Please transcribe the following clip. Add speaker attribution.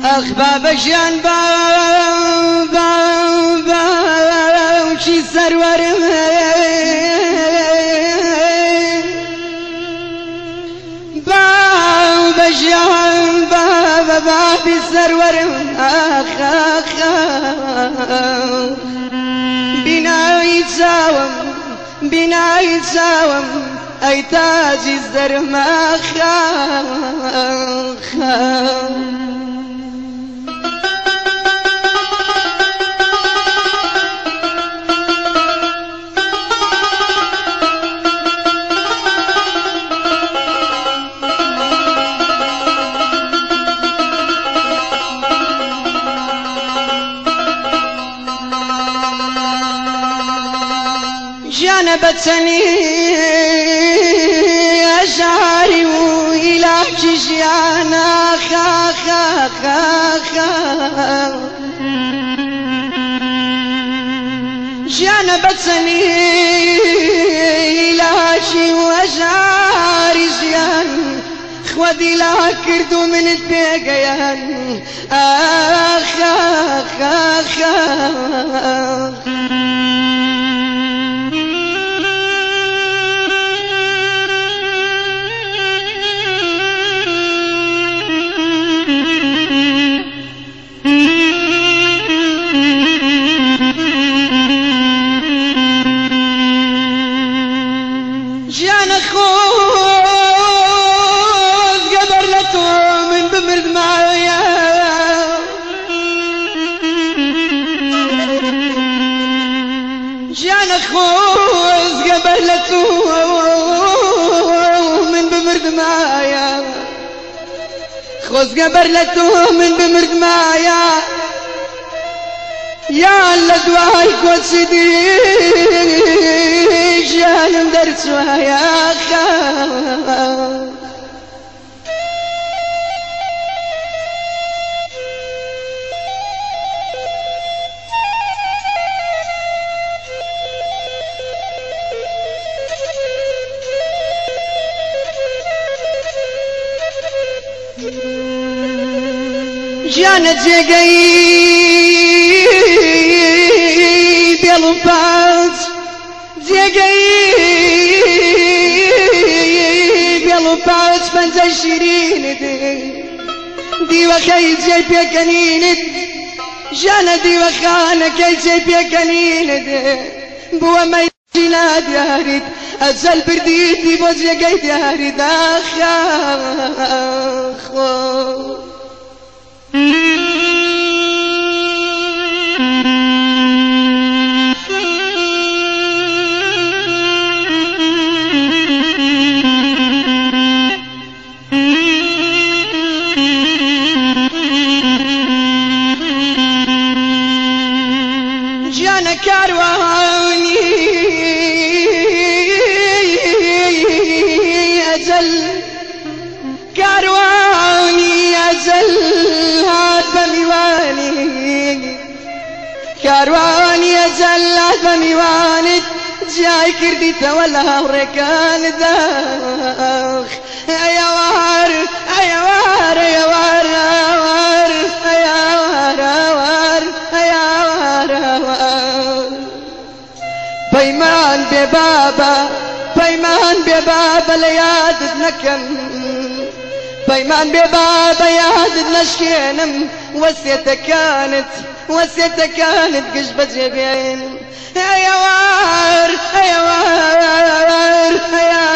Speaker 1: بابا ژیان باوکی سەروەرم بابا ژیان بابی سەروەرم بینایی چاوم ئەی تاجی زەرم ژیانە بەچەنی ئەژاری و ئیلاکی ژیانە ژیانە بەچەنی ئیلاکی و ئەژاری ژیان خوا دیلا کرد و منت پێگەیان ژیانە خۆز گەبەر لە تۆ من بمردمایە ژیانە خۆز گەبەر لە تۆ من بمردمایە خۆز گەبەر لە تۆ من بمردمایە یان لە دوای کۆچی دی ژیانم دەرچوایە ژیانە جێگەی بێڵ و پاچ جێگەی بێڵ و پاچ پەنجەی شیرینت دیوەخەی جێ پێکەنینت ژیانە دیوەخانەکەی جێ پێکەنینت بووە مەیجی نادیاریت ئەجەل بردیتی بۆ جێگەی دیاری داخۆ ژیانە کاروانی ئەجەل کاروانی ئەجەل هات بە میوانی کاروانی ئەجەل هات بە میوانت جیای کردیتەوە لە هاوڕێکاندا ئەیەوار ئەیەوار ئەیەوار ئەوار ئەیەوار ئەوار ئەیەوار ئەوار پەیمان بێ بابە پەیمان بێ بابە لە یادت نەکەم پەیمان بێ بابە یادت نەشکێنم وەسێتەکانت گشت بەجێ بێن ئەیەوار ئەیەوار ئەیەوار